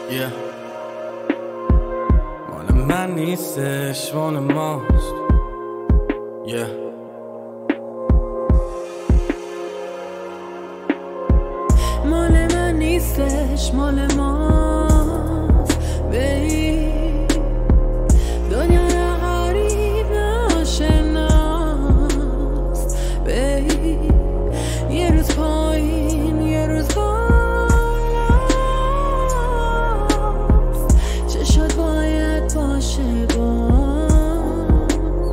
yeah. مال من نیستش، مال ماست. yeah. مال من نیستش، مال ماست. دنیا غریب ناشناست. یه روز پایین، یه روز بالاست. چه شد باید باشه باز؟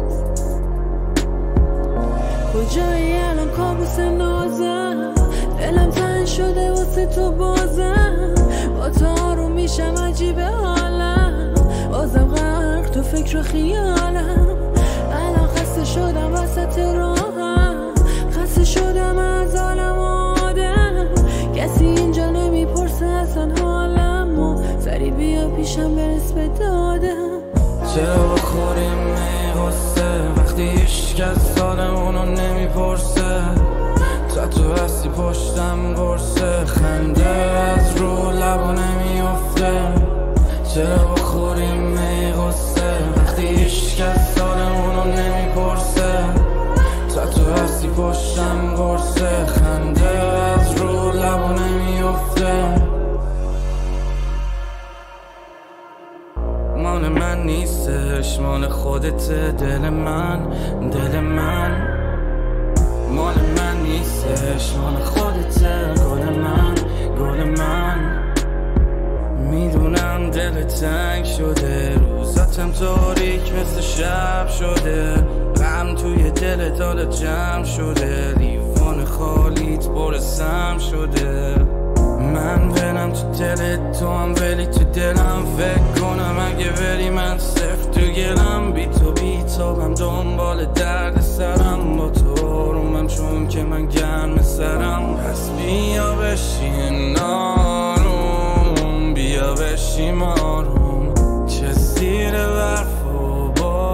کجایی الان کابوس نازم؟ دلم تنگ شده واسه تو بازم. با تو آروم میشم عجیبه حالم. بازم غرق تو فکر و خیالم. الان خسته شدم وسط راهم. خسته شدم از عالم آدم. کسی اینجا نمیپرسه اصلا حالمو. سری بیا پیشم برس به دادم. چرا بخوریم میغصه وقتی هیچکس حال اونو نمیپرسه؟ تو هستی پشتم قرصه، خنده از رو لبا نمیافته. چرا بخوریم میغصه وقتی هیچکس حال اونو نمیپرسه؟ تو هستی پشتم قرصه، خنده از رو لبا نمیافته. مال من نیستش، مال خودته. دل من مال من نیستش، مال خودته. گل من میدونم دل تنگ شده. روزاتم تاریک مثل شب شده. غم توی دل داله جمع شده. لیوان خالیت پر سم شده. من برم تو دلت، تو هم ولی تو دلم. فکر کنم اگه بری من صفر تو گلم. بی تو بیتابم دنبال درد سرم. با تو آرومم چون که من گرم سرم. پس بیا بشین آروم، بیا بشیم آروم. چه زیر برف و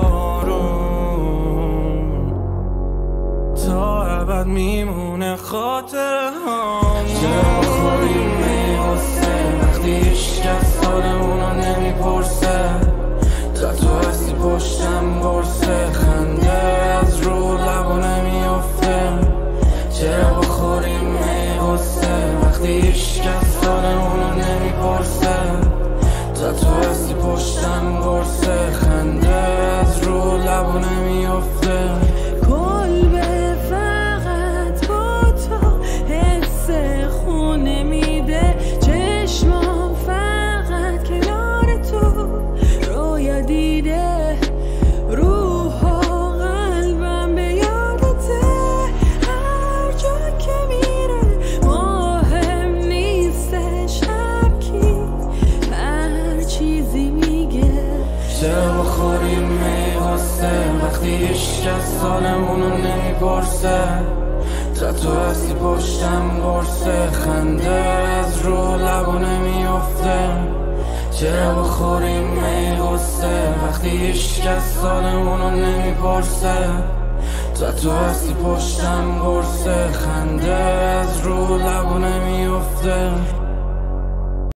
بارون تا ابد میمونه خاطره هم. چرا بخوریم میغصه وقتی هیچکس حال اونو نمیپرسه؟ تو هستی پشتم قرصه، خنده از رو لبا نمیافته. چرا بخوریم میغصه وقتی هیچکس حال اونو نمیپرسه؟ تو هستی پشتم قرصه، خنده از رو لبا نمیافته. کلبه فقط با تو حس خونه میده. چشمام فقط کنار تو رویا دیده. روح و قلبم به یادته. هر جا که میره مهم نیستش هر کی هر چیزی میگه. چرا بخوریم میغصه وقتی هیچکس حالمونو نمیپرسه؟ تو هستی پشتم قرصه، خنده از رو لبا نمیافته. چرا بخوریم میغصه وقتی هیچکس حالمونو نمیپرسه؟ تو هستی پشتم قرصه، خنده از رو لبا نمیافته.